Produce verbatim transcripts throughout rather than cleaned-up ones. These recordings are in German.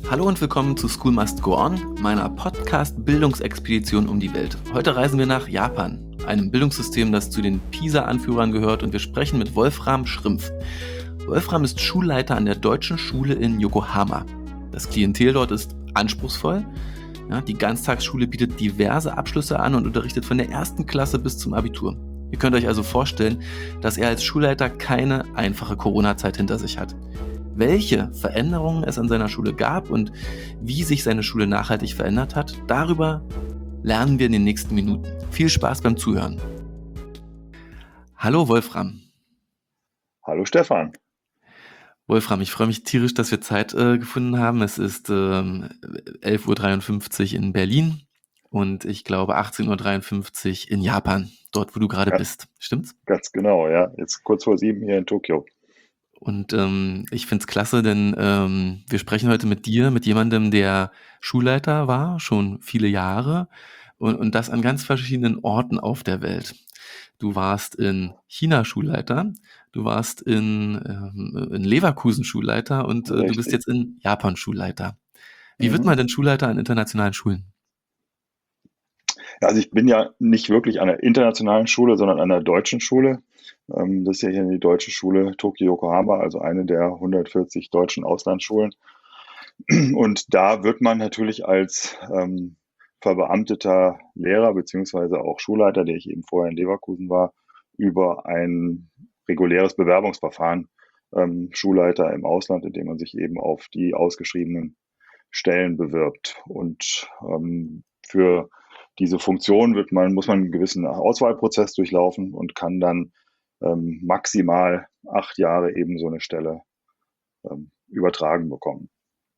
Hallo und willkommen zu School Must Go On, meiner Podcast-Bildungsexpedition um die Welt. Heute reisen wir nach Japan, einem Bildungssystem, das zu den PISA-Anführern gehört, und wir sprechen mit Wolfram Schrimpf. Wolfram ist Schulleiter an der Deutschen Schule in Yokohama. Das Klientel dort ist anspruchsvoll. Ja, die Ganztagsschule bietet diverse Abschlüsse an und unterrichtet von der ersten Klasse bis zum Abitur. Ihr könnt euch also vorstellen, dass er als Schulleiter keine einfache Corona-Zeit hinter sich hat. Welche Veränderungen es an seiner Schule gab und wie sich seine Schule nachhaltig verändert hat, darüber lernen wir in den nächsten Minuten. Viel Spaß beim Zuhören. Hallo Wolfram. Hallo Stefan. Wolfram, ich freue mich tierisch, dass wir Zeit äh, gefunden haben. Es ist ähm, elf Uhr dreiundfünfzig in Berlin und ich glaube achtzehn Uhr dreiundfünfzig in Japan, dort wo du gerade Ja, bist. Stimmt's? ganz genau, ja. Jetzt kurz vor sieben hier in Tokio. Und ähm, ich finde es klasse, denn ähm, wir sprechen heute mit dir, mit jemandem, der Schulleiter war, schon viele Jahre und, und das an ganz verschiedenen Orten auf der Welt. Du warst in China Schulleiter, du warst in, ähm, in Leverkusen Schulleiter und äh, du bist Richtig. jetzt in Japan Schulleiter. Wie wird Mhm. man denn Schulleiter an internationalen Schulen? Ja, also ich bin ja nicht wirklich an einer internationalen Schule, sondern an einer deutschen Schule. Ähm, das ist ja hier die Deutsche Schule Tokio Yokohama, also eine der hundertvierzig deutschen Auslandsschulen. Und da wird man natürlich als ähm, verbeamteter Lehrer beziehungsweise auch Schulleiter, der ich eben vorher in Leverkusen war, über ein reguläres Bewerbungsverfahren ähm, Schulleiter im Ausland, indem man sich eben auf die ausgeschriebenen Stellen bewirbt. Und ähm, für diese Funktion wird man, muss man einen gewissen Auswahlprozess durchlaufen und kann dann ähm, maximal acht Jahre eben so eine Stelle ähm, übertragen bekommen.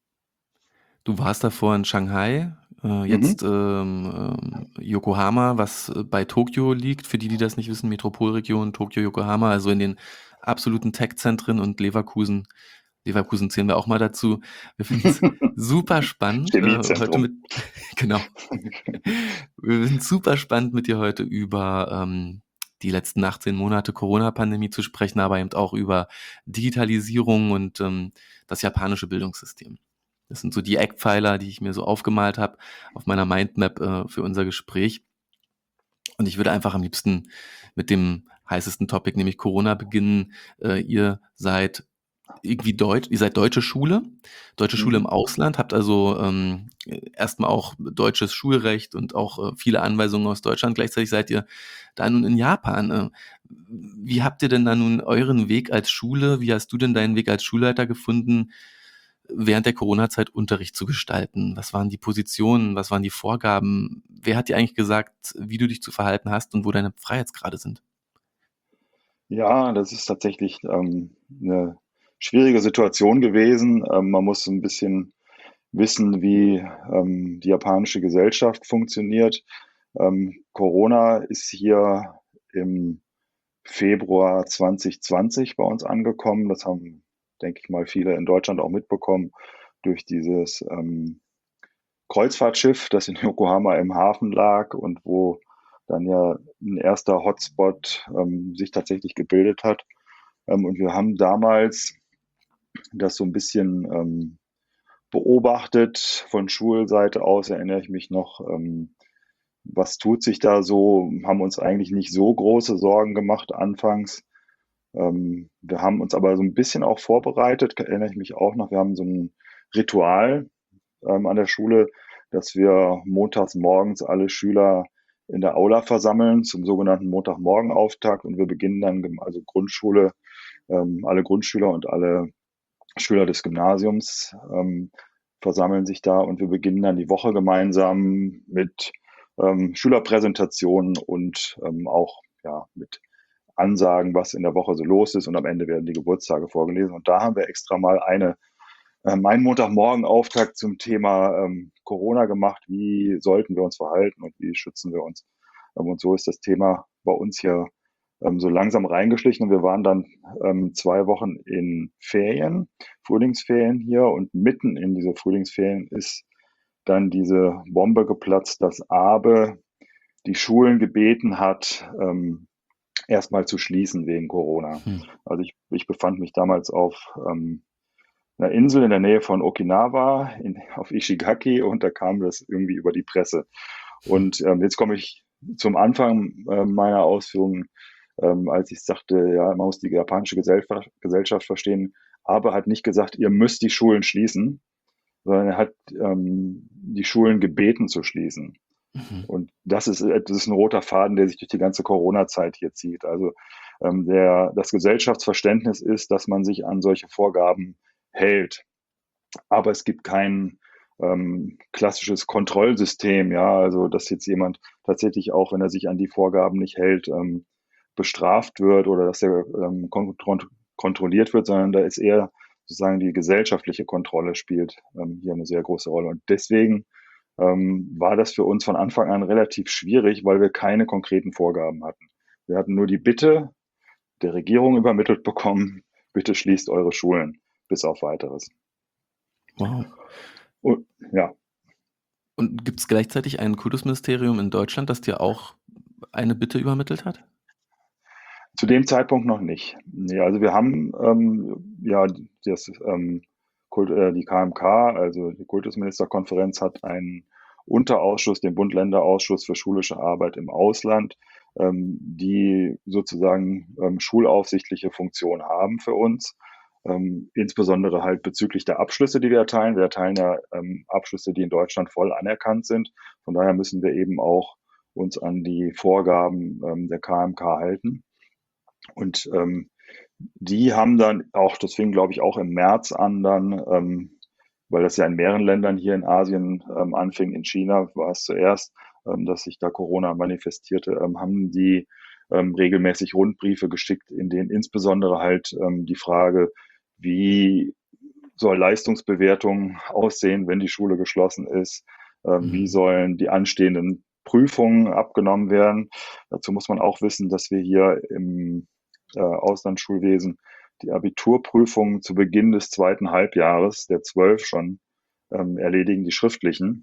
Du warst davor in Shanghai, äh, Mhm. jetzt ähm, ähm, Yokohama, was äh, bei Tokio liegt. Für die, die das nicht wissen, Metropolregion Tokio, Yokohama, also in den absoluten Tech-Zentren, und Leverkusen. Leverkusen zählen wir auch mal dazu. Wir finden es super spannend, äh, heute Chemiezentrum. mit, genau, wir finden es super spannend, mit dir heute über ähm, die letzten achtzehn Monate Corona-Pandemie zu sprechen, aber eben auch über Digitalisierung und ähm, das japanische Bildungssystem. Das sind so die Eckpfeiler, die ich mir so aufgemalt habe auf meiner Mindmap äh, für unser Gespräch. Und ich würde einfach am liebsten mit dem heißesten Topic, nämlich Corona, beginnen. Äh, ihr seid irgendwie Deutsch, ihr seid deutsche Schule, deutsche Schule im Mhm. Ausland, habt also ähm, erstmal auch deutsches Schulrecht und auch äh, viele Anweisungen aus Deutschland. Gleichzeitig seid ihr da nun in Japan. Äh, wie habt ihr denn da nun euren Weg als Schule, wie hast du denn deinen Weg als Schulleiter gefunden, während der Corona-Zeit Unterricht zu gestalten? Was waren die Positionen? Was waren die Vorgaben? Wer hat dir eigentlich gesagt, wie du dich zu verhalten hast und wo deine Freiheitsgrade sind? Ja, das ist tatsächlich ähm, eine schwierige Situation gewesen. Ähm, man muss so ein bisschen wissen, wie ähm, die japanische Gesellschaft funktioniert. Ähm, Corona ist hier im Februar zwanzig zwanzig bei uns angekommen. Das haben, denke ich mal, viele in Deutschland auch mitbekommen durch dieses ähm, Kreuzfahrtschiff, das in Yokohama im Hafen lag und wo dann ja ein erster Hotspot ähm, sich tatsächlich gebildet hat. Ähm, und wir haben damals das so ein bisschen ähm, beobachtet von Schulseite aus, erinnere ich mich noch, ähm, was tut sich da so, haben uns eigentlich nicht so große Sorgen gemacht anfangs. Ähm, wir haben uns aber so ein bisschen auch vorbereitet, erinnere ich mich auch noch. Wir haben so ein Ritual ähm, an der Schule, dass wir montags morgens alle Schüler in der Aula versammeln zum sogenannten Montagmorgenauftakt und wir beginnen dann, gem- also Grundschule, ähm, alle Grundschüler und alle Schüler des Gymnasiums ähm, versammeln sich da und wir beginnen dann die Woche gemeinsam mit ähm, Schülerpräsentationen und ähm, auch ja, mit Ansagen, was in der Woche so los ist und am Ende werden die Geburtstage vorgelesen. Und da haben wir extra mal eine äh, meinen Montagmorgen-Auftakt zum Thema ähm, Corona gemacht. Wie sollten wir uns verhalten und wie schützen wir uns? Ähm, und so ist das Thema bei uns hier ähm, so langsam reingeschlichen. Und wir waren dann ähm, zwei Wochen in Ferien, Frühlingsferien hier. Und mitten in diese Frühlingsferien ist dann diese Bombe geplatzt, dass Abe die Schulen gebeten hat, ähm, erstmal zu schließen wegen Corona. Hm. Also ich, ich befand mich damals auf ähm, einer Insel in der Nähe von Okinawa in, auf Ishigaki, und da kam das irgendwie über die Presse. Und ähm, jetzt komme ich zum Anfang äh, meiner Ausführungen, ähm, als ich sagte, ja, man muss die japanische Gesellschaft, Gesellschaft verstehen, aber hat nicht gesagt, ihr müsst die Schulen schließen, sondern er hat ähm, die Schulen gebeten zu schließen. Mhm. Und das ist, das ist ein roter Faden, der sich durch die ganze Corona-Zeit hier zieht. Also ähm, der, das Gesellschaftsverständnis ist, dass man sich an solche Vorgaben hält. Aber es gibt kein ähm, klassisches Kontrollsystem, ja, also dass jetzt jemand tatsächlich auch, wenn er sich an die Vorgaben nicht hält, ähm, bestraft wird oder dass er ähm, kon kontrolliert wird, sondern da ist eher sozusagen die gesellschaftliche Kontrolle spielt ähm, hier eine sehr große Rolle. Und deswegen ähm, war das für uns von Anfang an relativ schwierig, weil wir keine konkreten Vorgaben hatten. Wir hatten nur die Bitte der Regierung übermittelt bekommen, bitte schließt eure Schulen, bis auf weiteres. Wow. Und, ja. Und gibt es gleichzeitig ein Kultusministerium in Deutschland, das dir auch eine Bitte übermittelt hat? Zu dem Zeitpunkt noch nicht. Nee, also wir haben ähm, ja das, ähm, Kult, äh, die K M K, also die Kultusministerkonferenz, hat einen Unterausschuss, den Bund-Länder-Ausschuss für schulische Arbeit im Ausland, ähm, die sozusagen ähm, schulaufsichtliche Funktion haben für uns. Ähm, insbesondere halt bezüglich der Abschlüsse, die wir erteilen. Wir erteilen ja ähm, Abschlüsse, die in Deutschland voll anerkannt sind. Von daher müssen wir eben auch uns an die Vorgaben ähm, der K M K halten. Und ähm, die haben dann auch, das fing glaube ich auch im März an dann, ähm, weil das ja in mehreren Ländern hier in Asien ähm, anfing, in China war es zuerst, ähm, dass sich da Corona manifestierte, ähm, haben die ähm, regelmäßig Rundbriefe geschickt, in denen insbesondere halt ähm, die Frage, wie soll Leistungsbewertung aussehen, wenn die Schule geschlossen ist, ähm, wie Mhm. sollen die anstehenden Prüfungen abgenommen werden. Dazu muss man auch wissen, dass wir hier im äh, Auslandsschulwesen die Abiturprüfungen zu Beginn des zweiten Halbjahres, der zwölf schon, ähm, erledigen, die schriftlichen.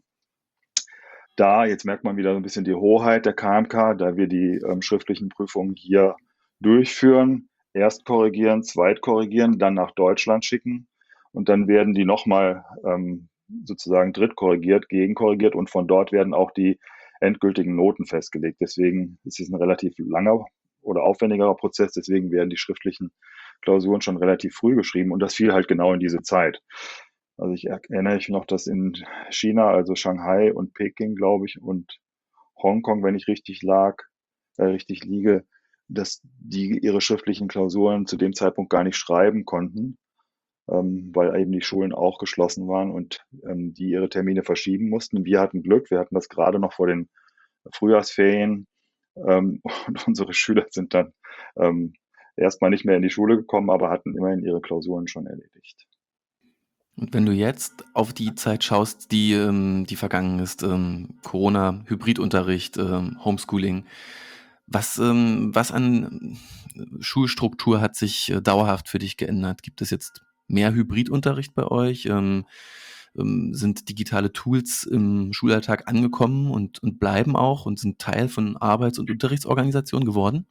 Da, jetzt merkt man wieder so ein bisschen die Hoheit der K M K, da wir die ähm, schriftlichen Prüfungen hier durchführen, erst korrigieren, zweit korrigieren, dann nach Deutschland schicken und dann werden die nochmal ähm, sozusagen drittkorrigiert, gegenkorrigiert und von dort werden auch die endgültigen Noten festgelegt. Deswegen ist es ein relativ langer oder aufwendigerer Prozess, deswegen werden die schriftlichen Klausuren schon relativ früh geschrieben und das fiel halt genau in diese Zeit. Also ich erinnere mich noch, dass in China, also Shanghai und Peking, glaube ich, und Hongkong, wenn ich richtig lag, äh, richtig liege, dass die ihre schriftlichen Klausuren zu dem Zeitpunkt gar nicht schreiben konnten, ähm, weil eben die Schulen auch geschlossen waren und ähm, die ihre Termine verschieben mussten. Wir hatten Glück, wir hatten das gerade noch vor den Frühjahrsferien ähm, und unsere Schüler sind dann ähm, erstmal nicht mehr in die Schule gekommen, aber hatten immerhin ihre Klausuren schon erledigt. Und wenn du jetzt auf die Zeit schaust, die, ähm, die vergangen ist, ähm, Corona, Hybridunterricht, ähm, Homeschooling, was, ähm, was an äh, Schulstruktur hat sich äh, dauerhaft für dich geändert? Gibt es jetzt mehr Hybridunterricht bei euch? Ähm, ähm, sind digitale Tools im Schulalltag angekommen und, und bleiben auch und sind Teil von Arbeits- und Unterrichtsorganisationen geworden?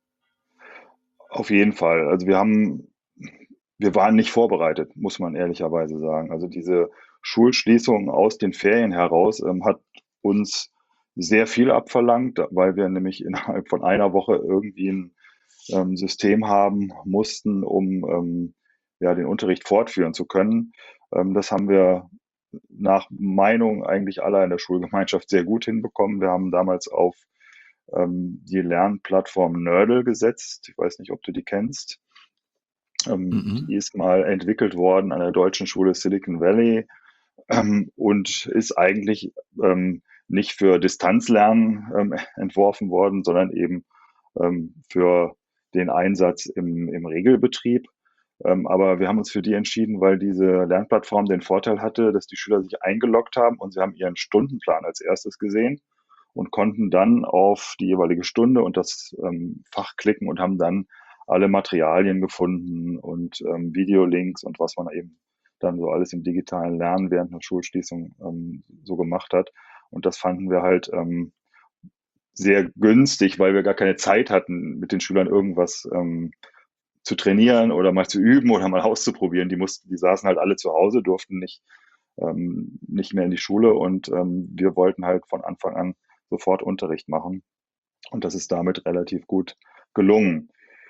Auf jeden Fall. Also wir haben wir waren nicht vorbereitet, muss man ehrlicherweise sagen. Also diese Schulschließung aus den Ferien heraus ähm, hat uns sehr viel abverlangt, weil wir nämlich innerhalb von einer Woche irgendwie ein ähm, System haben mussten, um ähm, ja, den Unterricht fortführen zu können. Ähm, das haben wir nach Meinung eigentlich aller in der Schulgemeinschaft sehr gut hinbekommen. Wir haben damals auf ähm, die Lernplattform Nerdle gesetzt. Ich weiß nicht, ob du die kennst. Ähm, die Mhm. ist mal entwickelt worden an der deutschen Schule Silicon Valley ähm, und ist eigentlich ähm, nicht für Distanzlernen ähm, entworfen worden, sondern eben ähm, für den Einsatz im, im Regelbetrieb. Ähm, aber wir haben uns für die entschieden, weil diese Lernplattform den Vorteil hatte, dass die Schüler sich eingeloggt haben und sie haben ihren Stundenplan als erstes gesehen und konnten dann auf die jeweilige Stunde und das ähm, Fach klicken und haben dann alle Materialien gefunden und ähm, Videolinks und was man eben dann so alles im digitalen Lernen während einer Schulschließung ähm, so gemacht hat. Und das fanden wir halt ähm, sehr günstig, weil wir gar keine Zeit hatten, mit den Schülern irgendwas ähm, zu trainieren oder mal zu üben oder mal auszuprobieren. Die mussten, die saßen halt alle zu Hause, durften nicht, ähm, nicht mehr in die Schule und ähm, wir wollten halt von Anfang an sofort Unterricht machen. Und das ist damit relativ gut gelungen.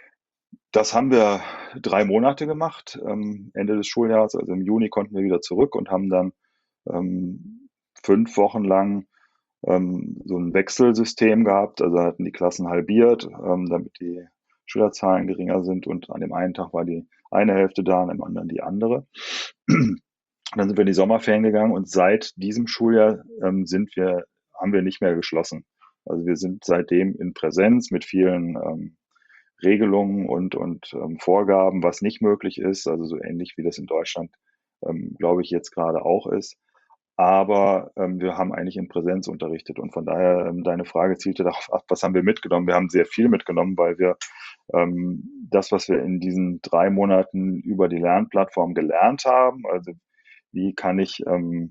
Das haben wir drei Monate gemacht, ähm, Ende des Schuljahres, also im Juni konnten wir wieder zurück und haben dann ähm, fünf Wochen lang ähm, so ein Wechselsystem gehabt. Also hatten die Klassen halbiert, ähm, damit die Schülerzahlen geringer sind und an dem einen Tag war die eine Hälfte da, an dem anderen die andere. Dann sind wir in die Sommerferien gegangen und seit diesem Schuljahr ähm, sind wir, haben wir nicht mehr geschlossen. Also wir sind seitdem in Präsenz mit vielen ähm, Regelungen und, und ähm, Vorgaben, was nicht möglich ist, also so ähnlich wie das in Deutschland, ähm, glaube ich, jetzt gerade auch ist. Aber ähm, wir haben eigentlich in Präsenz unterrichtet und von daher, ähm, deine Frage zielte darauf ab, was haben wir mitgenommen? Wir haben sehr viel mitgenommen, weil wir ähm, das, was wir in diesen drei Monaten über die Lernplattform gelernt haben, also wie kann ich ähm,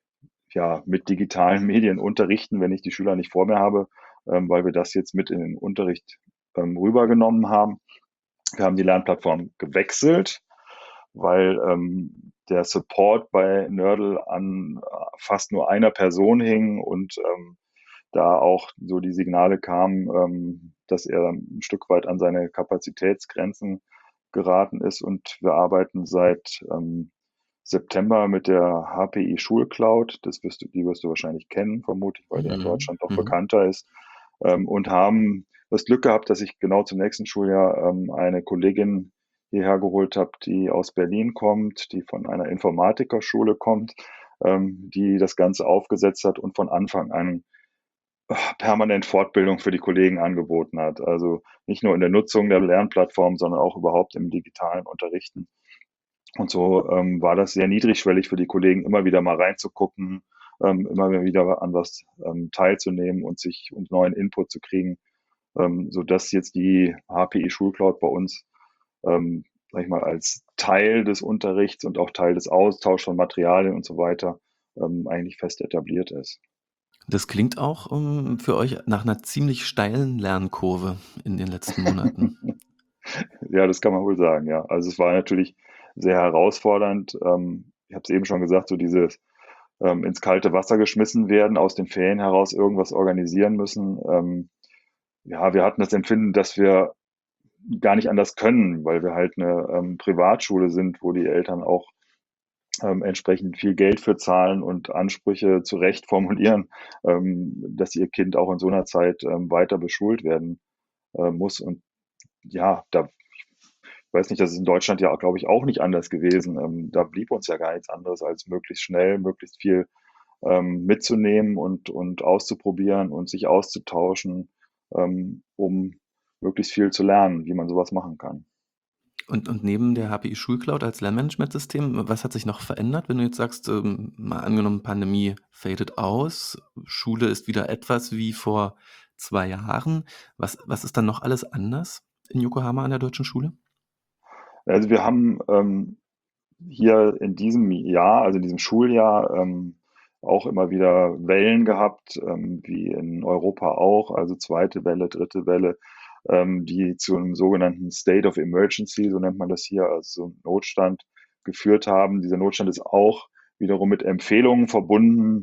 ja mit digitalen Medien unterrichten, wenn ich die Schüler nicht vor mir habe, ähm, weil wir das jetzt mit in den Unterricht ähm, rübergenommen haben. Wir haben die Lernplattform gewechselt, weil ähm, der Support bei Nördl an fast nur einer Person hing und ähm, da auch so die Signale kamen, ähm, dass er ein Stück weit an seine Kapazitätsgrenzen geraten ist. Und wir arbeiten seit ähm, September mit der H P I Schulcloud. Das wirst du, die wirst du wahrscheinlich kennen, vermutlich, weil der in Mhm. Deutschland doch Mhm. bekannter ist. Ähm, und haben das Glück gehabt, dass ich genau zum nächsten Schuljahr ähm, eine Kollegin hierher geholt habe, die aus Berlin kommt, die von einer Informatikerschule kommt, ähm, die das Ganze aufgesetzt hat und von Anfang an permanent Fortbildung für die Kollegen angeboten hat. Also nicht nur in der Nutzung der Lernplattform, sondern auch überhaupt im digitalen Unterrichten. Und so ähm, war das sehr niedrigschwellig für die Kollegen, immer wieder mal reinzugucken, ähm, immer wieder an was ähm, teilzunehmen und sich und neuen Input zu kriegen, ähm, sodass jetzt die H P I Schulcloud bei uns, ähm, sag ich mal, als Teil des Unterrichts und auch Teil des Austauschs von Materialien und so weiter ähm, eigentlich fest etabliert ist. Das klingt auch, ähm, für euch nach einer ziemlich steilen Lernkurve in den letzten Monaten. Ja, das kann man wohl sagen, ja. Also es war natürlich sehr herausfordernd. Ähm, ich habe es eben schon gesagt, so dieses ähm, ins kalte Wasser geschmissen werden, aus den Ferien heraus irgendwas organisieren müssen. Ähm, ja, wir hatten das Empfinden, dass wir gar nicht anders können, weil wir halt eine ähm, Privatschule sind, wo die Eltern auch ähm, entsprechend viel Geld für zahlen und Ansprüche zu Recht formulieren, ähm, dass ihr Kind auch in so einer Zeit ähm, weiter beschult werden äh, muss. Und ja, da ich weiß nicht, das ist in Deutschland ja, glaube ich, auch nicht anders gewesen. Ähm, da blieb uns ja gar nichts anderes, als möglichst schnell, möglichst viel ähm, mitzunehmen und, und auszuprobieren und sich auszutauschen, ähm, um möglichst viel zu lernen, wie man sowas machen kann. Und und neben der H P I Schulcloud als Lernmanagementsystem, was hat sich noch verändert, wenn du jetzt sagst, ähm, mal angenommen, Pandemie fadet aus, Schule ist wieder etwas wie vor zwei Jahren. Was was ist dann noch alles anders in Yokohama an der deutschen Schule? Also wir haben ähm, hier in diesem Jahr, also in diesem Schuljahr, ähm, auch immer wieder Wellen gehabt, ähm, wie in Europa auch, also zweite Welle, dritte Welle, ähm, die zu einem sogenannten State of Emergency, so nennt man das hier, also so einen Notstand geführt haben. Dieser Notstand ist auch wiederum mit Empfehlungen verbunden.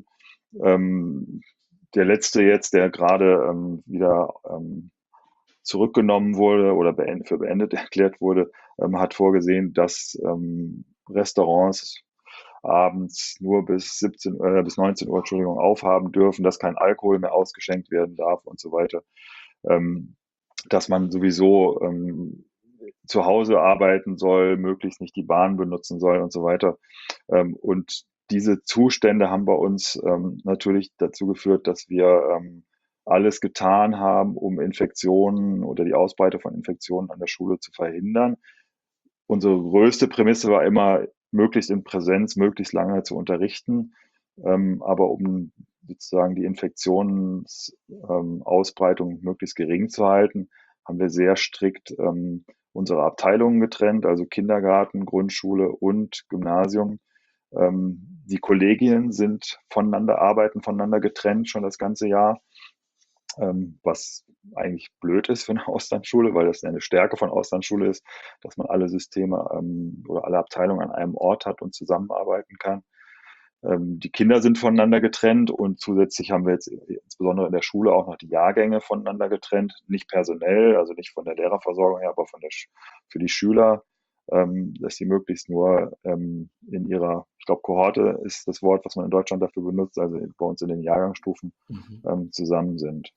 Ähm, der letzte jetzt, der gerade ähm, wieder ähm, zurückgenommen wurde oder beend, für beendet erklärt wurde, ähm, hat vorgesehen, dass ähm, Restaurants abends nur bis siebzehn, äh, bis neunzehn Uhr, Entschuldigung, aufhaben dürfen, dass kein Alkohol mehr ausgeschenkt werden darf und so weiter. Ähm, dass man sowieso ähm, zu Hause arbeiten soll, möglichst nicht die Bahn benutzen soll und so weiter. Ähm, und diese Zustände haben bei uns ähm, natürlich dazu geführt, dass wir ähm, alles getan haben, um Infektionen oder die Ausbreitung von Infektionen an der Schule zu verhindern. Unsere größte Prämisse war immer, möglichst in Präsenz, möglichst lange zu unterrichten. Ähm, aber um sozusagen die Infektionsausbreitung ähm, möglichst gering zu halten, haben wir sehr strikt ähm, unsere Abteilungen getrennt, also Kindergarten, Grundschule und Gymnasium. Ähm, die Kollegien sind voneinander, arbeiten voneinander getrennt schon das ganze Jahr, ähm, was eigentlich blöd ist für eine Auslandsschule, weil das ja eine Stärke von Auslandsschule ist, dass man alle Systeme ähm, oder alle Abteilungen an einem Ort hat und zusammenarbeiten kann. Ähm, die Kinder sind voneinander getrennt und zusätzlich haben wir jetzt insbesondere in der Schule auch noch die Jahrgänge voneinander getrennt, nicht personell, also nicht von der Lehrerversorgung her, aber von der, für die Schüler, ähm, dass sie möglichst nur ähm, in ihrer, ich glaube, Kohorte ist das Wort, was man in Deutschland dafür benutzt, also bei uns in den Jahrgangsstufen Mhm. ähm, zusammen sind.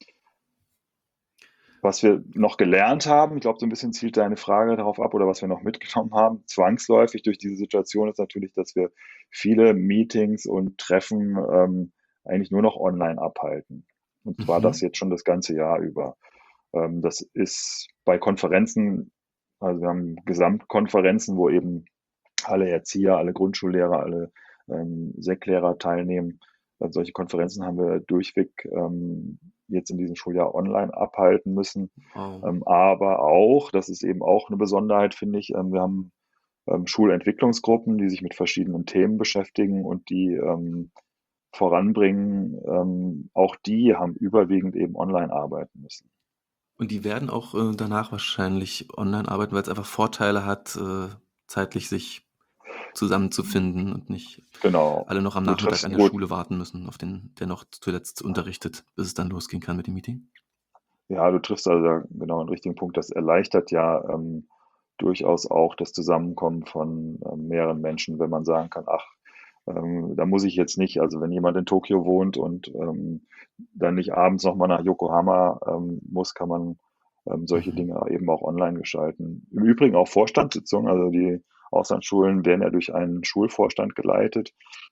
Was wir noch gelernt haben, ich glaube, so ein bisschen zielt deine Frage darauf ab oder was wir noch mitgenommen haben, zwangsläufig durch diese Situation ist natürlich, dass wir viele Meetings und Treffen ähm, eigentlich nur noch online abhalten. Und zwar das Mhm. jetzt schon das ganze Jahr über. Ähm, das ist bei Konferenzen, also wir haben Gesamtkonferenzen, wo eben alle Erzieher, alle Grundschullehrer, alle ähm, Seklehrer teilnehmen. Äh, solche Konferenzen haben wir durchweg ähm, jetzt in diesem Schuljahr online abhalten müssen. Wow. Ähm, aber auch, das ist eben auch eine Besonderheit, finde ich, ähm, wir haben ähm, Schulentwicklungsgruppen, die sich mit verschiedenen Themen beschäftigen und die ähm, voranbringen. Ähm, auch die haben überwiegend eben online arbeiten müssen. Und die werden auch äh, danach wahrscheinlich online arbeiten, weil es einfach Vorteile hat, äh, zeitlich sich zusammenzufinden und nicht Genau. alle noch am Du Nachmittag triffst an der gut, Schule warten müssen, auf den, der noch zuletzt unterrichtet, bis es dann losgehen kann mit dem Meeting. ja, du triffst also da genau einen richtigen Punkt. Das erleichtert ja ähm, durchaus auch das Zusammenkommen von ähm, mehreren Menschen, wenn man sagen kann, ach, ähm, da muss ich jetzt nicht, also wenn jemand in Tokio wohnt und ähm, dann nicht abends nochmal nach Yokohama ähm, muss, kann man ähm, solche Mhm. Dinge eben auch online gestalten. Im Übrigen auch Vorstandssitzungen, also die Auslandsschulen werden ja durch einen Schulvorstand geleitet.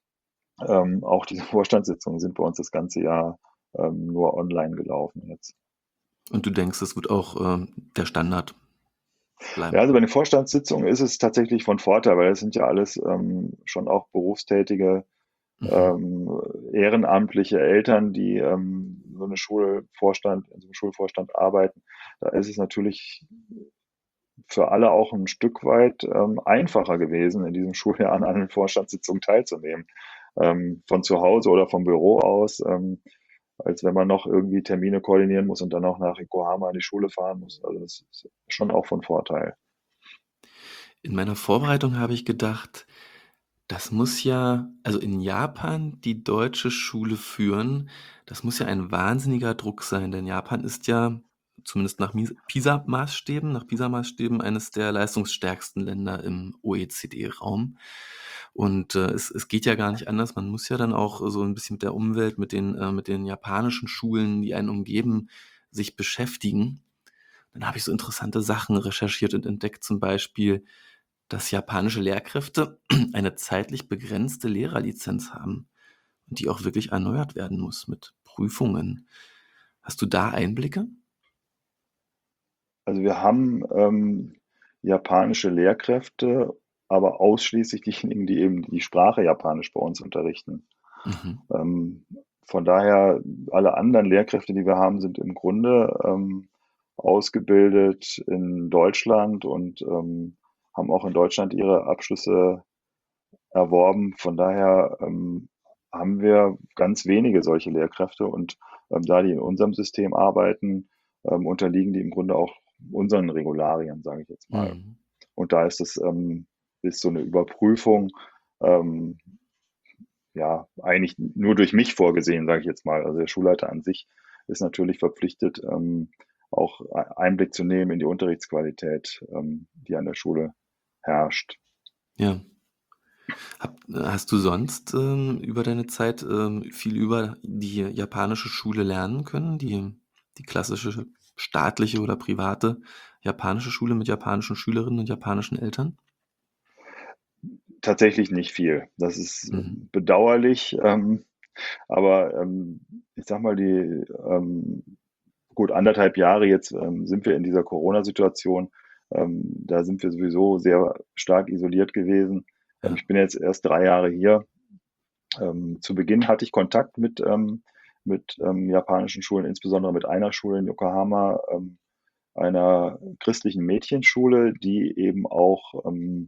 Ähm, auch diese Vorstandssitzungen sind bei uns das ganze Jahr ähm, nur online gelaufen jetzt. Und du denkst, das wird auch ähm, der Standard Ja, bleiben. also bei den Vorstandssitzungen ist es tatsächlich von Vorteil, weil das sind ja alles ähm, schon auch berufstätige, Mhm. ähm, ehrenamtliche Eltern, die ähm, so eine Schulvorstand, in so einem Schulvorstand arbeiten. Da ist es natürlich für alle auch ein Stück weit ähm, einfacher gewesen, in diesem Schuljahr an einer Vorstandssitzung teilzunehmen. Ähm, von zu Hause oder vom Büro aus, ähm, als wenn man noch irgendwie Termine koordinieren muss und dann auch nach Yokohama in die Schule fahren muss. Also das ist schon auch von Vorteil. In meiner Vorbereitung habe ich gedacht, das muss ja, also in Japan die deutsche Schule führen, das muss ja ein wahnsinniger Druck sein, denn Japan ist ja zumindest nach Mies- PISA-Maßstäben, nach PISA-Maßstäben eines der leistungsstärksten Länder im O E C D-Raum. Und äh, es, es geht ja gar nicht anders. Man muss ja dann auch so ein bisschen mit der Umwelt, mit den, äh, mit den japanischen Schulen, die einen umgeben, sich beschäftigen. Dann habe ich so interessante Sachen recherchiert und entdeckt, zum Beispiel, dass japanische Lehrkräfte eine zeitlich begrenzte Lehrerlizenz haben und die auch wirklich erneuert werden muss mit Prüfungen. Hast du da Einblicke? Also wir haben ähm, japanische Lehrkräfte, aber ausschließlich diejenigen, die eben die Sprache Japanisch bei uns unterrichten. Mhm. Ähm, von daher, alle anderen Lehrkräfte, die wir haben, sind im Grunde ähm, ausgebildet in Deutschland und ähm, haben auch in Deutschland ihre Abschlüsse erworben. Von daher ähm, haben wir ganz wenige solche Lehrkräfte und ähm, da die in unserem System arbeiten, ähm, unterliegen die im Grunde auch unseren Regularien, sage ich jetzt mal. Mhm. Und da ist es ähm, ist so eine Überprüfung ähm, ja eigentlich nur durch mich vorgesehen, sage ich jetzt mal. Also der Schulleiter an sich ist natürlich verpflichtet, ähm, auch Einblick zu nehmen in die Unterrichtsqualität, ähm, die an der Schule herrscht. Ja. Hab, hast du sonst ähm, über deine Zeit ähm, viel über die japanische Schule lernen können? Die, die klassische staatliche oder private japanische Schule mit japanischen Schülerinnen und japanischen Eltern? Tatsächlich nicht viel. Das ist Mhm. bedauerlich, ähm, aber ähm, ich sag mal, die ähm, gut anderthalb Jahre jetzt ähm, sind wir in dieser Corona-Situation. Ähm, da sind wir sowieso sehr stark isoliert gewesen. Ähm, Ja. ich bin jetzt erst drei Jahre hier. Ähm, zu Beginn hatte ich Kontakt mit, ähm, mit ähm, japanischen Schulen, insbesondere mit einer Schule in Yokohama, ähm, einer christlichen Mädchenschule, die eben auch ähm,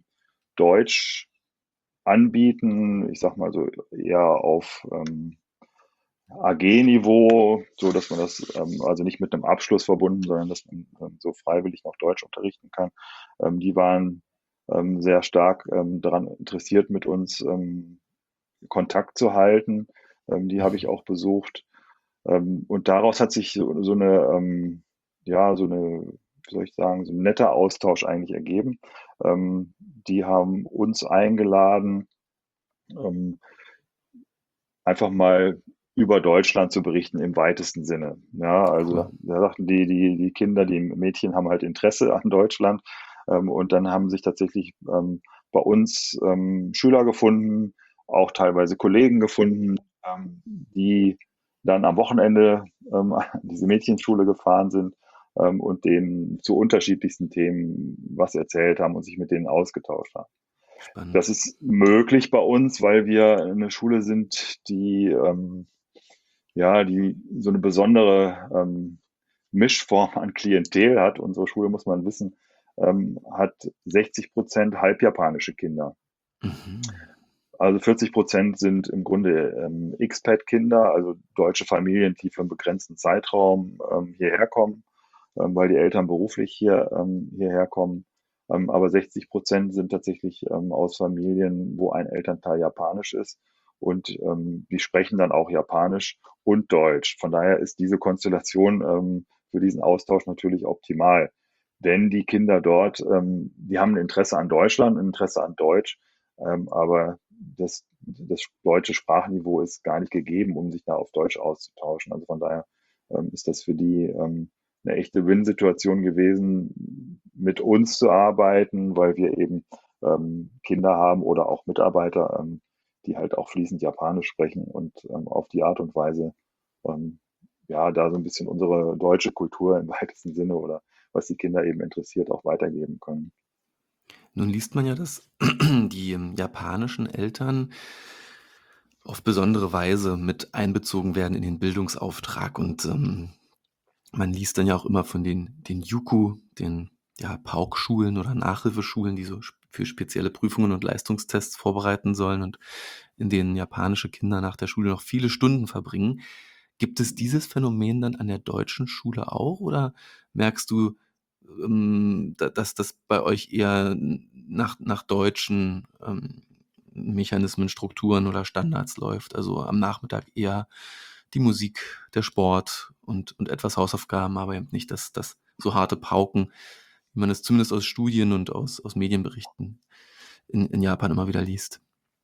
Deutsch anbieten, ich sag mal so eher auf, ähm, A G-Niveau, so dass man das ähm, also nicht mit einem Abschluss verbunden, sondern dass man ähm, so freiwillig noch Deutsch unterrichten kann. Ähm, die waren ähm, sehr stark ähm, daran interessiert, mit uns ähm, Kontakt zu halten. Ähm, die habe ich Mhm. auch besucht. Ähm, und daraus hat sich so, so eine, ähm, ja, so eine, wie soll ich sagen, so ein netter Austausch eigentlich ergeben. Ähm, die haben uns eingeladen, ähm, einfach mal über Deutschland zu berichten im weitesten Sinne. Ja, also Cool. da sagten die, die, die Kinder, die Mädchen haben halt Interesse an Deutschland. Ähm, und dann haben sich tatsächlich ähm, bei uns ähm, Schüler gefunden, auch teilweise Kollegen gefunden, ähm, die dann am Wochenende ähm, an diese Mädchenschule gefahren sind ähm, und denen zu unterschiedlichsten Themen was erzählt haben und sich mit denen ausgetauscht haben. Das Spannend. ist möglich bei uns, weil wir eine Schule sind, die, ähm, ja, die so eine besondere ähm, Mischform an Klientel hat. Unsere Schule, muss man wissen, ähm, hat sechzig Prozent halbjapanische Kinder. Mhm. Also vierzig Prozent sind im Grunde ähm, Expat-Kinder, also deutsche Familien, die für einen begrenzten Zeitraum ähm, hierher kommen, ähm, weil die Eltern beruflich hier ähm, hierher kommen. Ähm, aber sechzig Prozent sind tatsächlich ähm, aus Familien, wo ein Elternteil japanisch ist und ähm, die sprechen dann auch Japanisch und Deutsch. Von daher ist diese Konstellation ähm, für diesen Austausch natürlich optimal. Denn die Kinder dort, ähm, die haben ein Interesse an Deutschland, ein Interesse an Deutsch, ähm, aber das, das deutsche Sprachniveau ist gar nicht gegeben, um sich da auf Deutsch auszutauschen. Also von daher ähm, ist das für die ähm, eine echte Win-Situation gewesen, mit uns zu arbeiten, weil wir eben ähm, Kinder haben oder auch Mitarbeiter, ähm, die halt auch fließend Japanisch sprechen und ähm, auf die Art und Weise ähm, ja da so ein bisschen unsere deutsche Kultur im weitesten Sinne oder was die Kinder eben interessiert, auch weitergeben können. Nun liest man ja, dass die ähm, japanischen Eltern auf besondere Weise mit einbezogen werden in den Bildungsauftrag und ähm, man liest dann ja auch immer von den den Juku, den, ja, Pauk-Schulen oder Nachhilfeschulen, die so sp für spezielle Prüfungen und Leistungstests vorbereiten sollen und in denen japanische Kinder nach der Schule noch viele Stunden verbringen. Gibt es dieses Phänomen dann an der deutschen Schule auch oder merkst du, ähm, da dass das bei euch eher n nach nach deutschen, ähm, Mechanismen, Strukturen oder Standards läuft? Also, am Nachmittag eher die Musik, der Sport und und etwas Hausaufgaben, aber eben nicht das das so harte Pauken, wie man es zumindest aus Studien und aus aus Medienberichten in in Japan immer wieder liest.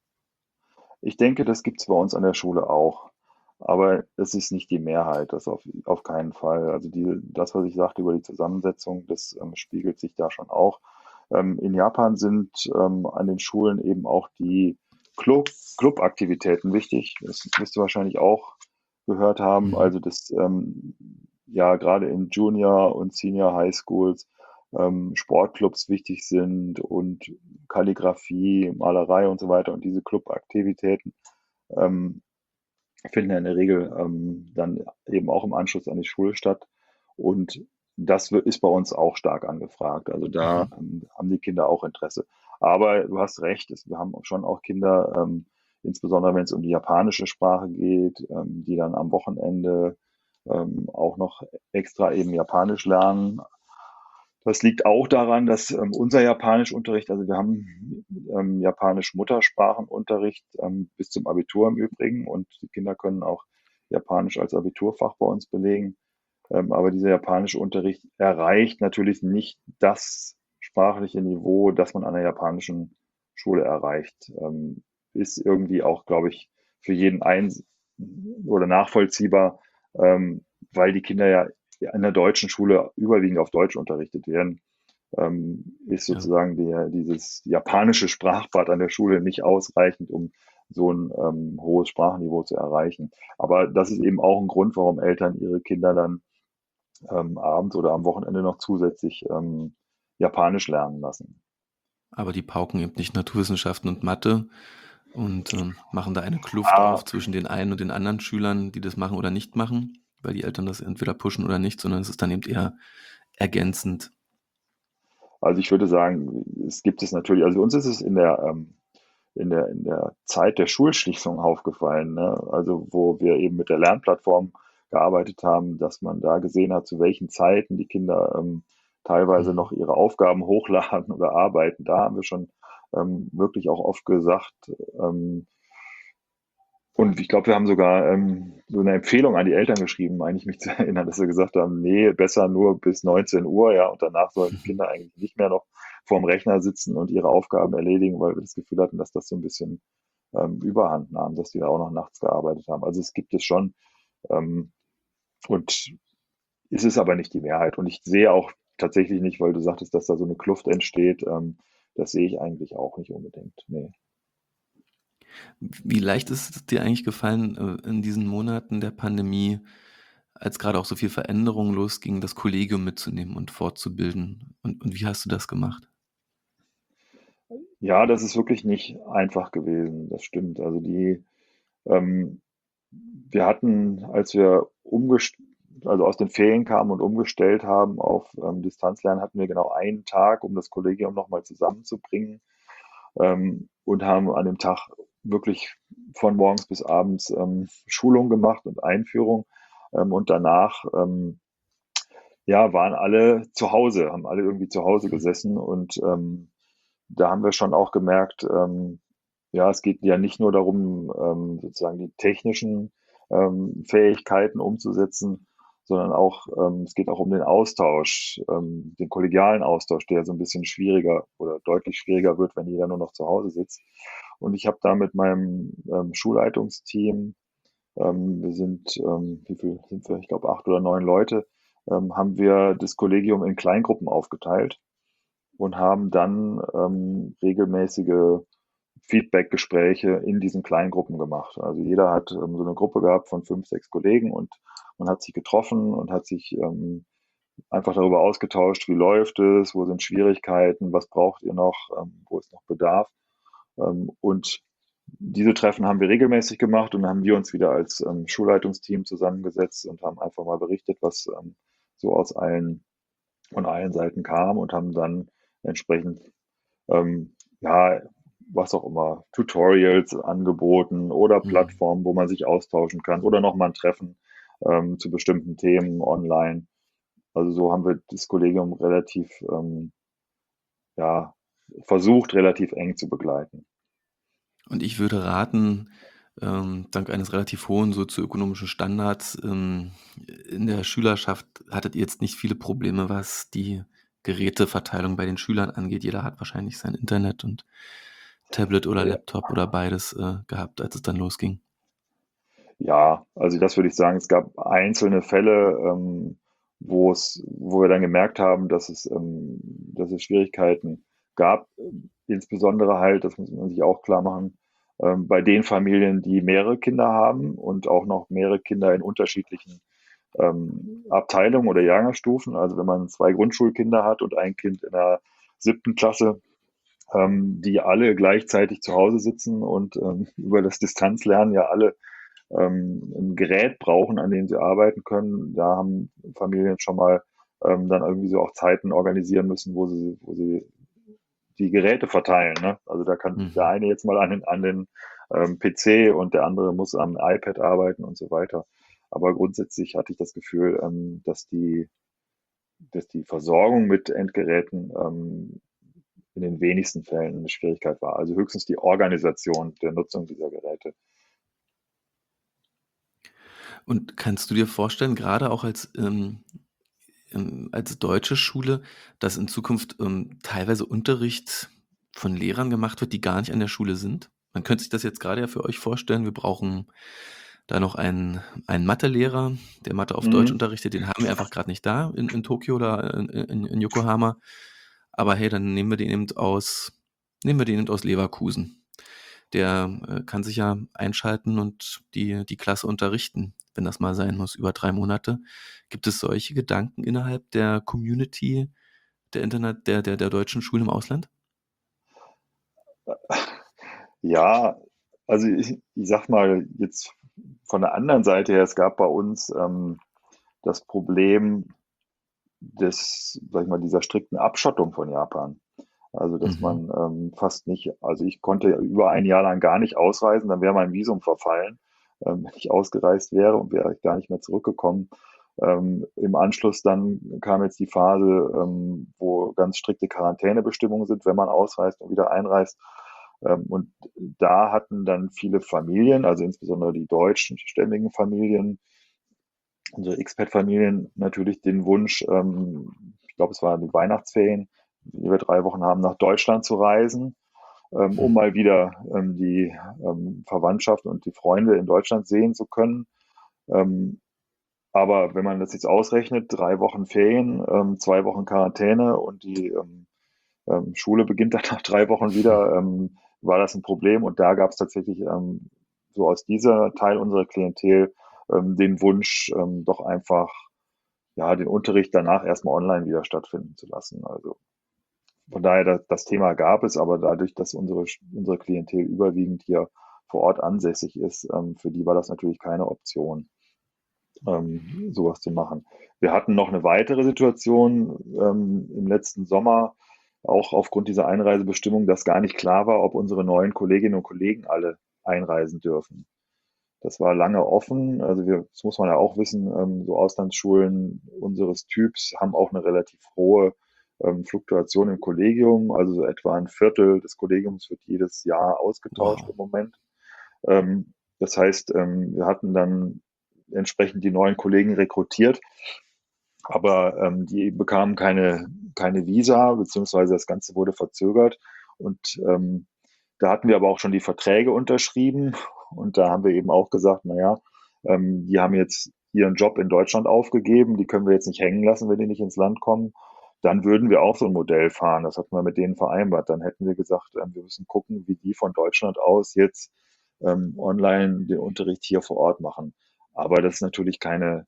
Ich denke, das gibt's bei uns an der Schule auch, aber es ist nicht die Mehrheit, das auf auf keinen Fall. Also, die das, was ich sagte über die Zusammensetzung, das, ähm, spiegelt sich da schon auch. Ähm, in Japan sind, ähm, an den Schulen eben auch die Club Clubaktivitäten wichtig. Das wirst du wahrscheinlich auch gehört haben. Mhm. Also, das, ähm, ja, gerade in Junior und Senior High Schools, ähm, Sportclubs wichtig sind und Kalligrafie, Malerei und so weiter und diese Clubaktivitäten ähm, finden ja in der Regel ähm, dann eben auch im Anschluss an die Schule statt. Und das wird, ist bei uns auch stark angefragt. Also da Mhm. ähm, haben die Kinder auch Interesse. Aber du hast recht, es, wir haben schon auch Kinder, ähm, insbesondere wenn es um die japanische Sprache geht, ähm, die dann am Wochenende ähm, auch noch extra eben Japanisch lernen. Das liegt auch daran, dass ähm, unser Japanischunterricht, also wir haben ähm, Japanisch-Muttersprachenunterricht ähm, bis zum Abitur im Übrigen und die Kinder können auch Japanisch als Abiturfach bei uns belegen. Ähm, aber dieser japanische Unterricht erreicht natürlich nicht das sprachliche Niveau, das man an der japanischen Schule erreicht. Ähm, ist irgendwie auch, glaube ich, für jeden ein oder nachvollziehbar, ähm, weil die Kinder ja in der deutschen Schule überwiegend auf Deutsch unterrichtet werden, ähm, ist Ja. sozusagen der, dieses japanische Sprachbad an der Schule nicht ausreichend, um so ein ähm, hohes Sprachniveau zu erreichen. Aber das ist eben auch ein Grund, warum Eltern ihre Kinder dann ähm, abends oder am Wochenende noch zusätzlich ähm, Japanisch lernen lassen. Aber die pauken eben nicht Naturwissenschaften und Mathe und, ähm, machen da eine Kluft Ah, auf zwischen den einen und den anderen Schülern, die das machen oder nicht machen, weil die Eltern das entweder pushen oder nicht, sondern es ist dann eben eher ergänzend. also ich würde sagen, es gibt es natürlich, also bei uns ist es in der, ähm, in der, in der Zeit der Schulschließung aufgefallen, ne? Also wo wir eben mit der Lernplattform gearbeitet haben, dass man da gesehen hat, zu welchen Zeiten die Kinder ähm, teilweise Mhm. noch ihre Aufgaben hochladen oder arbeiten. Da haben wir schon ähm, wirklich auch oft gesagt, ähm, und ich glaube, wir haben sogar ähm, so eine Empfehlung an die Eltern geschrieben, meine ich mich zu erinnern, dass wir gesagt haben, nee, besser nur bis neunzehn Uhr, ja, und danach sollen die Kinder eigentlich nicht mehr noch vorm Rechner sitzen und ihre Aufgaben erledigen, weil wir das Gefühl hatten, dass das so ein bisschen ähm, Überhand nahm, dass die da auch noch nachts gearbeitet haben. Also es gibt es schon, ähm, und es ist aber nicht die Mehrheit. Und ich sehe auch tatsächlich nicht, weil du sagtest, dass da so eine Kluft entsteht, ähm, das sehe ich eigentlich auch nicht unbedingt. Nee. Wie leicht ist es dir eigentlich gefallen, äh, in diesen Monaten der Pandemie, als gerade auch so viel Veränderung losging, das Kollegium mitzunehmen und fortzubilden? Und und wie hast du das gemacht? Ja, das ist wirklich nicht einfach gewesen, das stimmt. Also die, ähm, wir hatten, als wir umgest also aus den Ferien kamen und umgestellt haben auf ähm, Distanzlernen, hatten wir genau einen Tag, um das Kollegium nochmal zusammenzubringen, ähm, und haben an dem Tag wirklich von morgens bis abends ähm, Schulung gemacht und Einführung. Ähm, und danach ähm, ja, waren alle zu Hause, haben alle irgendwie zu Hause gesessen und ähm, da haben wir schon auch gemerkt, ähm, ja, es geht ja nicht nur darum, ähm, sozusagen die technischen ähm, Fähigkeiten umzusetzen, sondern auch, ähm, es geht auch um den Austausch, ähm, den kollegialen Austausch, der so ein bisschen schwieriger oder deutlich schwieriger wird, wenn jeder nur noch zu Hause sitzt. Und ich habe da mit meinem ähm, Schulleitungsteam, ähm, wir sind, ähm, wie viel sind wir? Ich glaube acht oder neun Leute, ähm, haben wir das Kollegium in Kleingruppen aufgeteilt und haben dann ähm, regelmäßige Feedback-Gespräche in diesen Kleingruppen gemacht. Also jeder hat ähm, so eine Gruppe gehabt von fünf, sechs Kollegen und man hat sich getroffen und hat sich ähm, einfach darüber ausgetauscht, wie läuft es, wo sind Schwierigkeiten, was braucht ihr noch, ähm, wo ist noch Bedarf. Ähm, und diese Treffen haben wir regelmäßig gemacht und dann haben wir uns wieder als ähm, Schulleitungsteam zusammengesetzt und haben einfach mal berichtet, was ähm, so aus allen, von allen Seiten kam und haben dann entsprechend ähm, ja, was auch immer, Tutorials angeboten oder Mhm. Plattformen, wo man sich austauschen kann oder nochmal ein Treffen ähm, zu bestimmten Themen online. Also so haben wir das Kollegium relativ, ähm, ja, versucht, relativ eng zu begleiten. Und ich würde raten, ähm, dank eines relativ hohen sozioökonomischen Standards, ähm, in der Schülerschaft hattet ihr jetzt nicht viele Probleme, was die Geräteverteilung bei den Schülern angeht. Jeder hat wahrscheinlich sein Internet und Tablet oder Ja, Laptop oder beides, äh, gehabt, als es dann losging. ja, also das würde ich sagen, es gab einzelne Fälle, ähm, wo es, wo wir dann gemerkt haben, dass es, ähm, dass es Schwierigkeiten gab, insbesondere halt, das muss man sich auch klar machen, ähm, bei den Familien, die mehrere Kinder haben und auch noch mehrere Kinder in unterschiedlichen ähm, Abteilungen oder Jahrgangsstufen. Also wenn man zwei Grundschulkinder hat und ein Kind in der siebten Klasse, ähm, die alle gleichzeitig zu Hause sitzen und ähm, über das Distanzlernen ja alle ähm, ein Gerät brauchen, an dem sie arbeiten können. Da haben Familien schon mal ähm, dann irgendwie so auch Zeiten organisieren müssen, wo sie, wo sie die Geräte verteilen. Ne? Also da kann der Mhm. eine jetzt mal an den, an den ähm, P C und der andere muss am iPad arbeiten und so weiter. Aber grundsätzlich hatte ich das Gefühl, ähm, dass die, dass die Versorgung mit Endgeräten ähm, in den wenigsten Fällen eine Schwierigkeit war. Also höchstens die Organisation der Nutzung dieser Geräte. Und kannst du dir vorstellen, gerade auch als, ähm, ähm, als deutsche Schule, dass in Zukunft, ähm, teilweise Unterricht von Lehrern gemacht wird, die gar nicht an der Schule sind? Man könnte sich das jetzt gerade ja für euch vorstellen, wir brauchen da noch einen einen Mathelehrer, der Mathe auf Deutsch Mhm. unterrichtet, den haben wir einfach gerade nicht da in in Tokio oder in in in Yokohama. Aber hey, dann nehmen wir den eben aus nehmen wir den eben aus Leverkusen. Der, äh, kann sich ja einschalten und die die Klasse unterrichten, wenn das mal sein muss, über drei Monate. Gibt es solche Gedanken innerhalb der Community der Internet der der der deutschen Schulen im Ausland? Ja, also ich, ich sag mal jetzt von der anderen Seite her, es gab bei uns ähm, das Problem des, sag ich mal, dieser strikten Abschottung von Japan. Also, dass Mhm. man ähm, fast nicht, also ich konnte über ein Jahr lang gar nicht ausreisen, dann wäre mein Visum verfallen, ähm, wenn ich ausgereist wäre und wäre ich gar nicht mehr zurückgekommen. Ähm, im Anschluss dann kam jetzt die Phase, ähm, wo ganz strikte Quarantänebestimmungen sind, wenn man ausreist und wieder einreist. Ähm, und da hatten dann viele Familien, also insbesondere die deutschstämmigen Familien, unsere Expat-Familien natürlich den Wunsch, ähm, ich glaube, es waren die Weihnachtsferien, die wir drei Wochen haben, nach Deutschland zu reisen, ähm, um Hm. mal wieder ähm, die ähm, Verwandtschaft und die Freunde in Deutschland sehen zu können. Ähm, aber wenn man das jetzt ausrechnet, drei Wochen Ferien, ähm, zwei Wochen Quarantäne und die ähm, ähm, Schule beginnt dann nach drei Wochen wieder, ähm, war das ein Problem. Und da gab es tatsächlich ähm, so aus dieser Teil unserer Klientel ähm, den Wunsch, ähm, doch einfach ja, den Unterricht danach erstmal online wieder stattfinden zu lassen. Also von daher, das, das Thema gab es, aber dadurch, dass unsere, unsere Klientel überwiegend hier vor Ort ansässig ist, ähm, für die war das natürlich keine Option, ähm, sowas zu machen. Wir hatten noch eine weitere Situation ähm, im letzten Sommer, auch aufgrund dieser Einreisebestimmung, dass gar nicht klar war, ob unsere neuen Kolleginnen und Kollegen alle einreisen dürfen. Das war lange offen. Also wir, das muss man ja auch wissen, ähm, so Auslandsschulen unseres Typs haben auch eine relativ hohe ähm, Fluktuation im Kollegium. Also so etwa ein Viertel des Kollegiums wird jedes Jahr ausgetauscht Wow. im Moment. Ähm, das heißt, ähm, wir hatten dann entsprechend die neuen Kollegen rekrutiert, aber ähm, die bekamen keine, keine Visa, beziehungsweise das Ganze wurde verzögert. Und ähm, da hatten wir aber auch schon die Verträge unterschrieben. Und da haben wir eben auch gesagt, naja, ähm, die haben jetzt ihren Job in Deutschland aufgegeben, die können wir jetzt nicht hängen lassen, wenn die nicht ins Land kommen. Dann würden wir auch so ein Modell fahren. Das hatten wir mit denen vereinbart. Dann hätten wir gesagt, ähm, wir müssen gucken, wie die von Deutschland aus jetzt ähm, online den Unterricht hier vor Ort machen. Aber das ist natürlich keine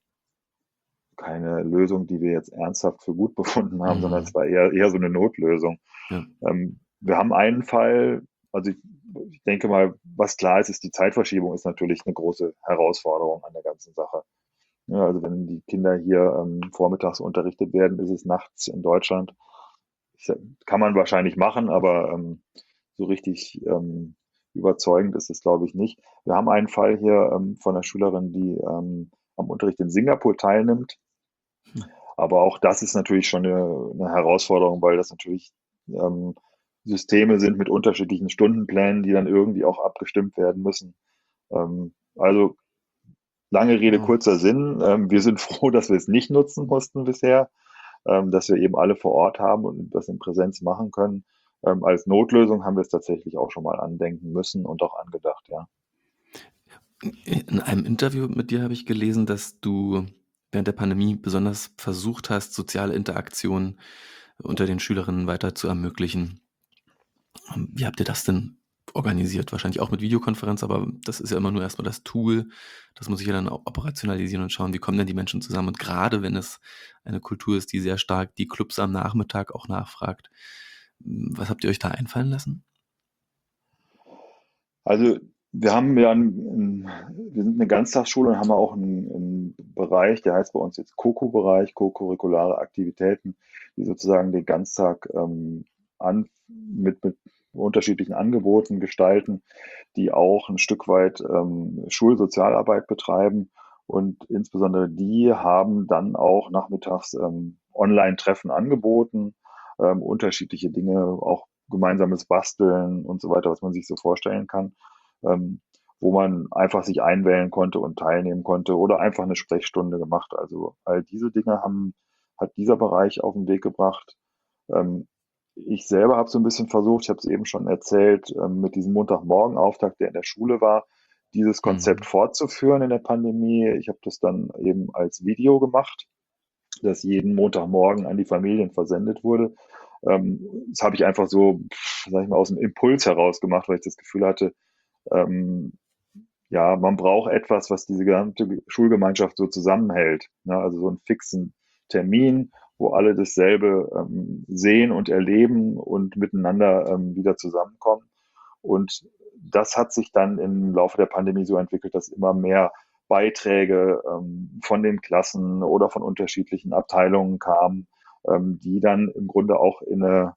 keine Lösung, die wir jetzt ernsthaft für gut befunden haben, sondern es Mhm. war eher, eher so eine Notlösung. Ja. Ähm, wir haben einen Fall, also ich, ich denke mal, was klar ist, ist die Zeitverschiebung ist natürlich eine große Herausforderung an der ganzen Sache. Ja, also wenn die Kinder hier ähm, vormittags unterrichtet werden, ist es nachts in Deutschland. Ich, kann man wahrscheinlich machen, aber ähm, so richtig ähm, überzeugend ist es, glaube ich, nicht. Wir haben einen Fall hier ähm, von einer Schülerin, die ähm, am Unterricht in Singapur teilnimmt. Hm. Aber auch das ist natürlich schon eine, eine Herausforderung, weil das natürlich ähm, Systeme sind mit unterschiedlichen Stundenplänen, die dann irgendwie auch abgestimmt werden müssen. Ähm, also lange Rede, Wow. kurzer Sinn. Ähm, wir sind froh, dass wir es nicht nutzen mussten bisher, ähm, dass wir eben alle vor Ort haben und das in Präsenz machen können. Ähm, als Notlösung haben wir es tatsächlich auch schon mal andenken müssen und auch angedacht, ja. In einem Interview mit dir habe ich gelesen, dass du während der Pandemie besonders versucht hast, soziale Interaktion unter den Schülerinnen weiter zu ermöglichen. Ähm, Wie habt ihr das denn organisiert? Wahrscheinlich auch mit Videokonferenz, aber das ist ja immer nur erstmal das Tool. Das muss ich ja dann auch operationalisieren und schauen, wie kommen denn die Menschen zusammen? Und gerade wenn es eine Kultur ist, die sehr stark die Clubs am Nachmittag auch nachfragt, was habt ihr euch da einfallen lassen? Also wir haben ja, ein, ein, wir sind eine Ganztagsschule und haben auch einen, einen Bereich, der heißt bei uns jetzt CoCo-Bereich, co-curriculare Aktivitäten, die sozusagen den Ganztag ähm, an, mit, mit unterschiedlichen Angeboten gestalten, die auch ein Stück weit ähm, Schulsozialarbeit betreiben. Und insbesondere die haben dann auch nachmittags ähm, Online-Treffen angeboten, ähm, unterschiedliche Dinge, auch gemeinsames Basteln und so weiter, was man sich so vorstellen kann, ähm, wo man einfach sich einwählen konnte und teilnehmen konnte oder einfach eine Sprechstunde gemacht. Also all diese Dinge haben, hat dieser Bereich auf den Weg gebracht. Ähm, ich selber habe so ein bisschen versucht, ich habe es eben schon erzählt, ähm, mit diesem Montagmorgen-Auftakt, der in der Schule war, dieses Konzept Mhm. fortzuführen in der Pandemie. Ich habe das dann eben als Video gemacht, das jeden Montagmorgen an die Familien versendet wurde. Ähm, das habe ich einfach so, sag ich mal, aus dem Impuls heraus gemacht, weil ich das Gefühl hatte, ähm, ja, man braucht etwas, was diese gesamte Schulgemeinschaft so zusammenhält. Ne? Also so einen fixen Termin, wo alle dasselbe ähm, sehen und erleben und miteinander ähm, wieder zusammenkommen. Und das hat sich dann im Laufe der Pandemie so entwickelt, dass immer mehr Beiträge ähm, von den Klassen oder von unterschiedlichen Abteilungen kamen, ähm, die dann im Grunde auch in eine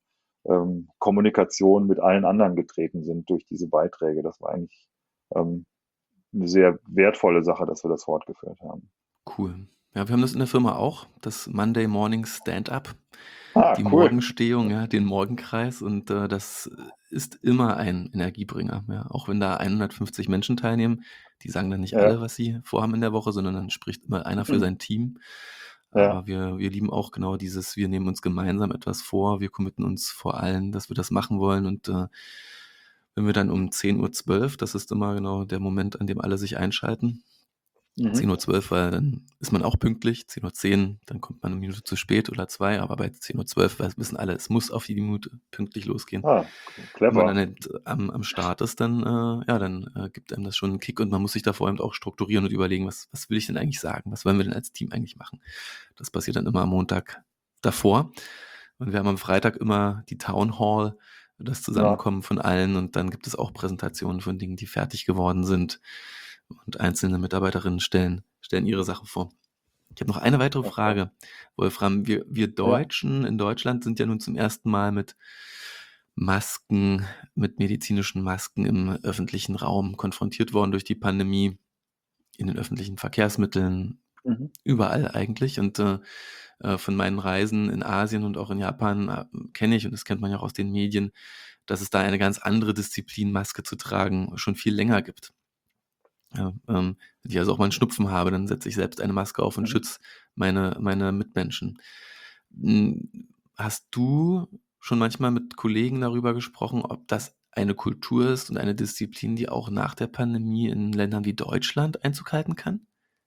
ähm, Kommunikation mit allen anderen getreten sind durch diese Beiträge. Das war eigentlich ähm, eine sehr wertvolle Sache, dass wir das fortgeführt haben. Cool. Ja, wir haben das in der Firma auch, das Monday Morning Stand-up, Ah, die cool. Morgenstehung, ja, den Morgenkreis und äh, das ist immer ein Energiebringer, ja. Auch wenn da hundertfünfzig Menschen teilnehmen, die sagen dann nicht Ja, alle, was sie vorhaben in der Woche, sondern dann spricht immer einer für sein Team. ja, Aber wir, wir lieben auch genau dieses, wir nehmen uns gemeinsam etwas vor, wir committen uns vor allen, dass wir das machen wollen und äh, wenn wir dann um zehn Uhr zwölf, das ist immer genau der Moment, an dem alle sich einschalten, zehn mhm. Uhr zwölf, weil dann ist man auch pünktlich, zehn Uhr zehn, dann kommt man eine Minute zu spät oder zwei, aber bei zehn Uhr zwölf weiß- wissen alle, es muss auf die Minute pünktlich losgehen. Ah, Wenn man dann clever. halt am, am Start ist, dann, äh, ja, dann äh, gibt einem das schon einen Kick und man muss sich davor eben auch strukturieren und überlegen, was, was will ich denn eigentlich sagen? Was wollen wir denn als Team eigentlich machen? Das passiert dann immer am Montag davor. Und wir haben am Freitag immer die Town Hall, das Ja, Zusammenkommen von allen und dann gibt es auch Präsentationen von Dingen, die fertig geworden sind und einzelne Mitarbeiterinnen stellen, stellen ihre Sache vor. Ich habe noch eine weitere okay. Frage, Wolfram. Wir, wir Ja, Deutschen in Deutschland sind ja nun zum ersten Mal mit Masken, mit medizinischen Masken im öffentlichen Raum konfrontiert worden durch die Pandemie, in den öffentlichen Verkehrsmitteln, mhm. überall eigentlich. Und äh, äh, von meinen Reisen in Asien und auch in Japan äh, kenne ich, und das kennt man ja auch aus den Medien, dass es da eine ganz andere Disziplin, Maske zu tragen, schon viel länger gibt. Ja, ähm, wenn ich also auch mal einen Schnupfen habe, dann setze ich selbst eine Maske auf und Mhm. schütze meine, meine Mitmenschen. Hm, Hast du schon manchmal mit Kollegen darüber gesprochen, ob das eine Kultur ist und eine Disziplin, die auch nach der Pandemie in Ländern wie Deutschland Einzug halten kann?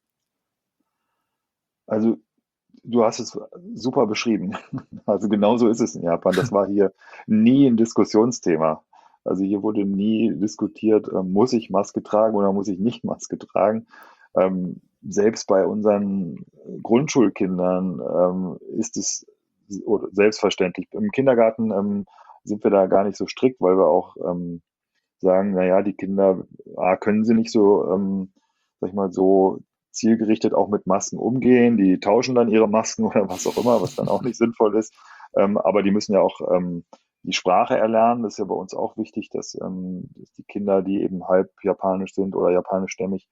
Also du hast es super beschrieben. Also genau so ist es in Japan. Das war hier nie ein Diskussionsthema. Also hier wurde nie diskutiert, ähm, muss ich Maske tragen oder muss ich nicht Maske tragen. Ähm, selbst bei unseren Grundschulkindern ähm, ist es oder selbstverständlich. Im Kindergarten ähm, sind wir da gar nicht so strikt, weil wir auch ähm, sagen, naja, die Kinder A, können sie nicht so, ähm, sag ich mal, so zielgerichtet auch mit Masken umgehen. Die tauschen dann ihre Masken oder was auch immer, was dann auch nicht sinnvoll ist. Ähm, aber die müssen ja auch ähm, die Sprache erlernen. Das ist ja bei uns auch wichtig, dass, ähm, dass die Kinder, die eben halb japanisch sind oder japanischstämmig,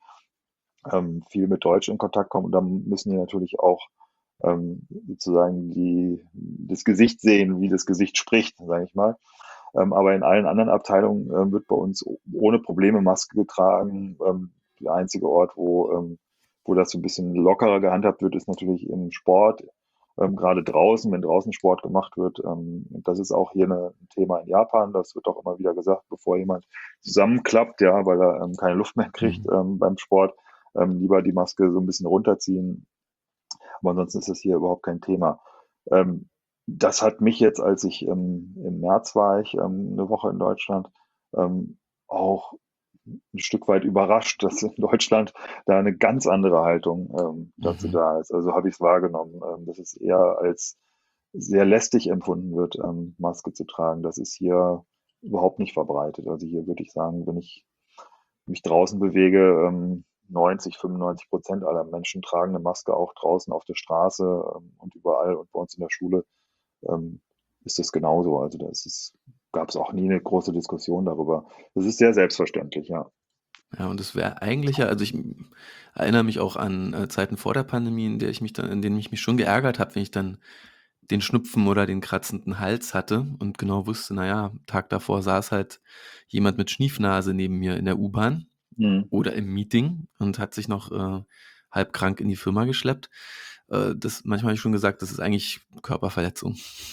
ähm, viel mit Deutsch in Kontakt kommen. Und dann müssen die natürlich auch ähm, sozusagen die, das Gesicht sehen, wie das Gesicht spricht, sage ich mal. Ähm, aber in allen anderen Abteilungen ähm, wird bei uns ohne Probleme Maske getragen. Ähm, der einzige Ort, wo, ähm, wo das so ein bisschen lockerer gehandhabt wird, ist natürlich im Sport, ähm, gerade draußen, wenn draußen Sport gemacht wird. Ähm, das ist auch hier eine, ein Thema in Japan. Das wird auch immer wieder gesagt, bevor jemand zusammenklappt, ja, weil er ähm, keine Luft mehr kriegt Mhm. ähm, beim Sport, ähm, lieber die Maske so ein bisschen runterziehen. Aber ansonsten ist das hier überhaupt kein Thema. Ähm, das hat mich jetzt, als ich ähm, im März war, ich ähm, eine Woche in Deutschland, ähm, auch ein Stück weit überrascht, dass in Deutschland da eine ganz andere Haltung ähm, dazu Mhm. da ist. Also habe ich es wahrgenommen, ähm, dass es eher als sehr lästig empfunden wird, ähm, Maske zu tragen. Das ist hier überhaupt nicht verbreitet. Also hier würde ich sagen, wenn ich mich draußen bewege, ähm, neunzig, fünfundneunzig Prozent aller Menschen tragen eine Maske auch draußen auf der Straße ähm, und überall und bei uns in der Schule ähm, ist das genauso. Also da ist es, gab es auch nie eine große Diskussion darüber. Das ist sehr selbstverständlich, ja. Ja, und es wäre eigentlich ja, also ich m- erinnere mich auch an äh, Zeiten vor der Pandemie, in der ich mich dann, in denen ich mich schon geärgert habe, wenn ich dann den Schnupfen oder den kratzenden Hals hatte und genau wusste, naja, Tag davor saß halt jemand mit Schniefnase neben mir in der U-Bahn Mhm. oder im Meeting und hat sich noch äh, halb krank in die Firma geschleppt. Äh, das manchmal habe ich schon gesagt, das ist eigentlich Körperverletzung.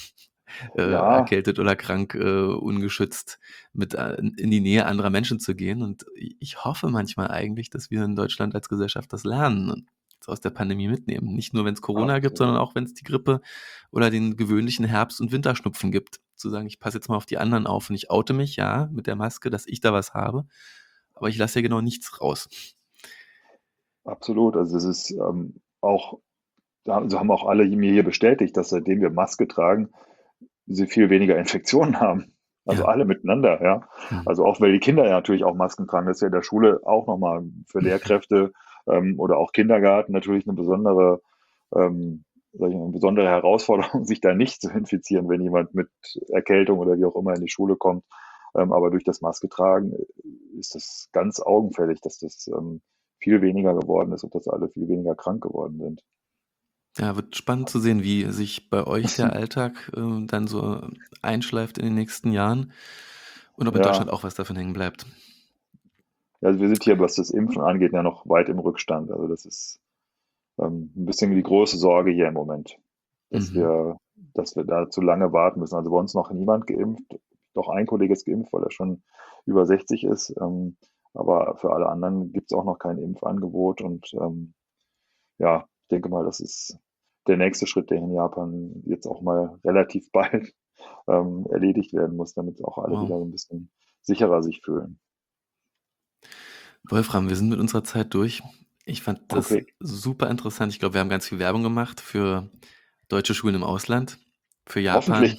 äh, Ja, erkältet oder krank, äh, ungeschützt mit äh, in die Nähe anderer Menschen zu gehen. Und ich hoffe manchmal eigentlich, dass wir in Deutschland als Gesellschaft das lernen und das aus der Pandemie mitnehmen. Nicht nur, wenn es Corona gibt, sondern absolut. auch, wenn es die Grippe oder den gewöhnlichen Herbst- und Winterschnupfen gibt. Zu sagen, ich passe jetzt mal auf die anderen auf und ich oute mich, ja, mit der Maske, dass ich da was habe, aber ich lasse ja genau nichts raus. Absolut. Also es ist ähm, auch, so haben auch alle mir hier bestätigt, dass seitdem wir Maske tragen, sie viel weniger Infektionen haben. Also Ja. alle miteinander, ja. Hm. Also auch weil die Kinder ja natürlich auch Masken tragen. Das ist ja in der Schule auch nochmal für Lehrkräfte ähm, oder auch Kindergarten natürlich eine besondere ähm, sag ich mal, eine besondere Herausforderung, sich da nicht zu infizieren, wenn jemand mit Erkältung oder wie auch immer in die Schule kommt. Ähm, aber durch das Maske tragen ist das ganz augenfällig, dass das ähm, viel weniger geworden ist und dass alle viel weniger krank geworden sind. Ja, wird spannend zu sehen, wie sich bei euch der Alltag äh, dann so einschleift in den nächsten Jahren und ob in Ja, Deutschland auch was davon hängen bleibt. also wir sind hier, was das Impfen angeht, ja noch weit im Rückstand. Also das ist ähm, ein bisschen die große Sorge hier im Moment, dass Mhm. wir, dass wir da zu lange warten müssen. Also bei uns noch niemand geimpft, doch ein Kollege ist geimpft, weil er schon über sechzig ist. Ähm, aber für alle anderen gibt es auch noch kein Impfangebot. Und ähm, ja, ich denke mal, das ist der nächste Schritt, der in Japan jetzt auch mal relativ bald ähm, erledigt werden muss, damit auch alle Wow. wieder so ein bisschen sicherer sich fühlen. Wolfram, wir sind mit unserer Zeit durch. Ich fand das Okay. super interessant. Ich glaube, wir haben ganz viel Werbung gemacht für deutsche Schulen im Ausland, für Japan. Hoffentlich.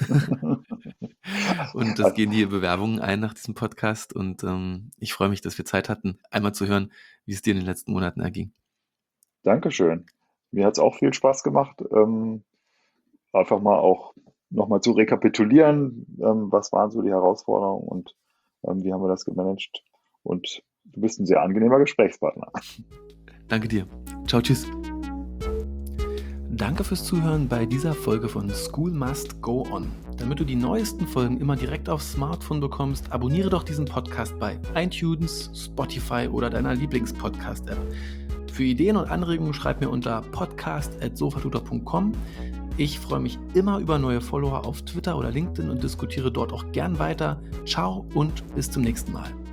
Und es gehen die Bewerbungen ein nach diesem Podcast. Und ähm, ich freue mich, dass wir Zeit hatten, einmal zu hören, wie es dir in den letzten Monaten erging. Dankeschön. Mir hat es auch viel Spaß gemacht, ähm, einfach mal auch nochmal zu rekapitulieren, ähm, was waren so die Herausforderungen und ähm, wie haben wir das gemanagt. Und du bist ein sehr angenehmer Gesprächspartner. Danke dir. Ciao, tschüss. Danke fürs Zuhören bei dieser Folge von School Must Go On. Damit du die neuesten Folgen immer direkt aufs Smartphone bekommst, abonniere doch diesen Podcast bei iTunes, Spotify oder deiner Lieblings-Podcast-App. Für Ideen und Anregungen schreib mir unter podcast at sofatutor punkt com. Ich freue mich immer über neue Follower auf Twitter oder LinkedIn und diskutiere dort auch gern weiter. Ciao und bis zum nächsten Mal.